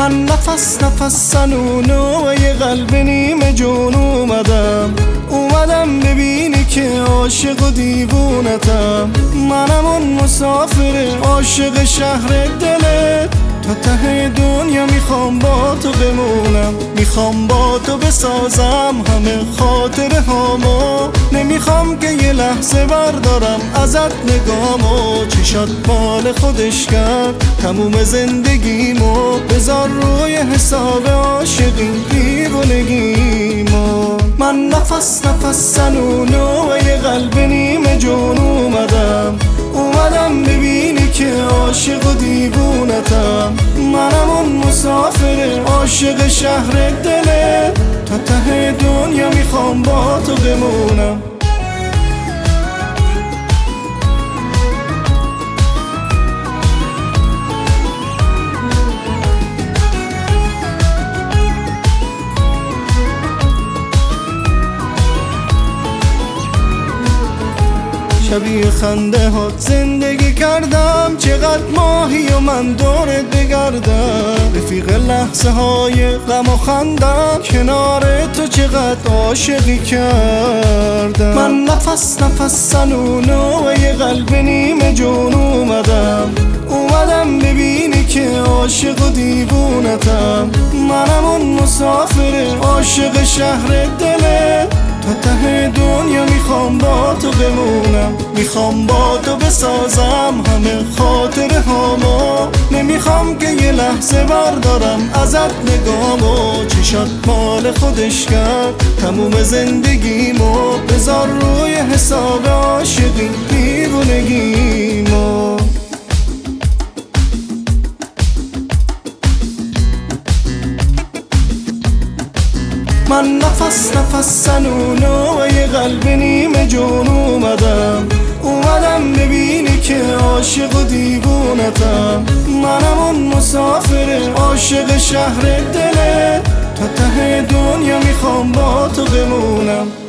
من نفس سنونو یه قلب نیمه جون اومدم ببینی که عاشق و دیوونتم. منم اون مسافر عاشق شهر دلت، تا ته دنیا میخوام با تو بمونم. میخوام با تو بسازم همه خاطره هامو، نمیخوام که یه لحظه بردارم ازت نگامو. چشات مال خودش کرد تموم زندگیمو، بذار روی حساب عاشقی دیوونگیمو. من نفس سنونو یه قلب نیمه جون اومدم ببینی که عاشق و دیوونتم. منم اون مسافر عاشق شهر دلت، تا ته دنیا میخوام با تو بمونم. شبیه خنده ها زندگی کردم، چقدر ماهی و من دورت بگردم. رفیق لحظه های غم و خندم، کنار تو چقدر عاشقی کردم. من نفس سنونو یه قلب نیمه جون اومدم ببینی که عاشق و دیوونتم. منم اون مسافر عاشق شهر دلت، تا ته دنیا میخوام با تو بمونم. میخوام با تو بسازم همه خاطره هامو، نمیخوام که یه لحظه بردارم ازت نگامو. چشات مال خودش کرد تموم زندگیمو، بذار روی حساب عاشقی دیوونگیمو. من نفس سنونو یه قلب نیمه جون اومدم ببینی که عاشق و دیوونتم. منم اون مسافر عاشق شهر دلت، تا ته دنیا میخوام با تو بمونم.